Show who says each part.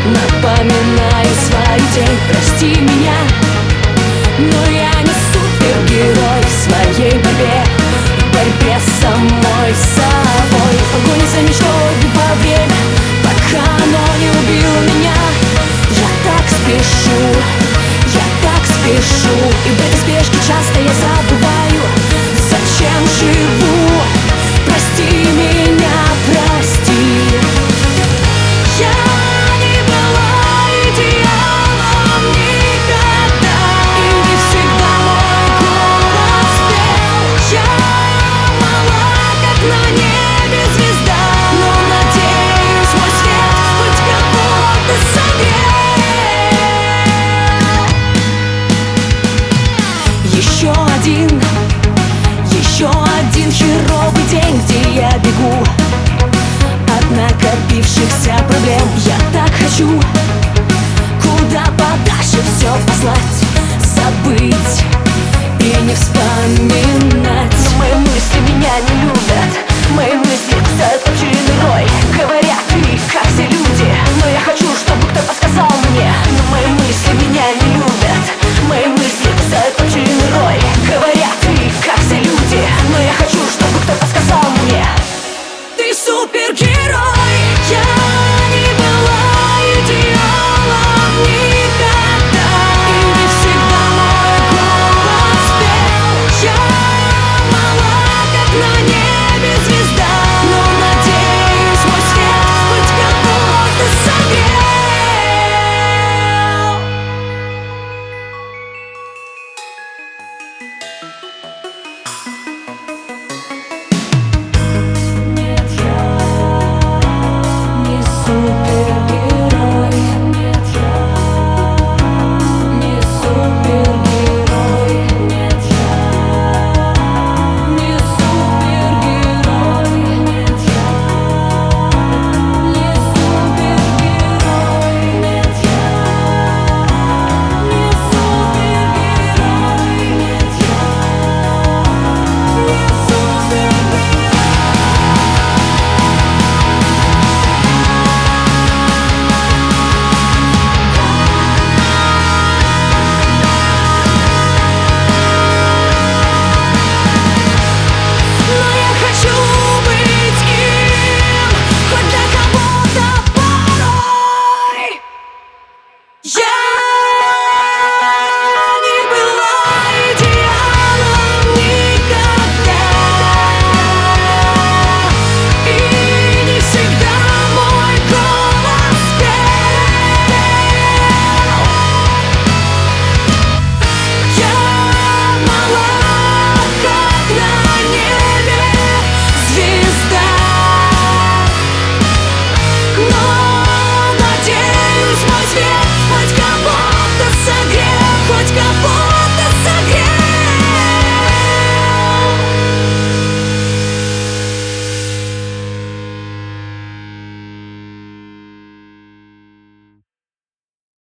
Speaker 1: напоминаю свою тень. Прости меня, но я не супергерой в своей борьбе, в борьбе с самой собой. В погоне за мечтой убиваю время, пока оно не убило меня. Я так спешу, и в этой спешке часто я забываю, зачем живу. Прости меня, прости. Я не была идеалом никогда, и не всегда мой голос пел. Я мала, как на небе звезда, но надеюсь, мой свет хоть кого-то согрел. Еще один херовый день, где я бегу от накопившихся проблем. Я так хочу куда подальше все послать, забыть и не вспоминать.
Speaker 2: Но мои мысли меня не любят, мои мысли кусают под черный рой.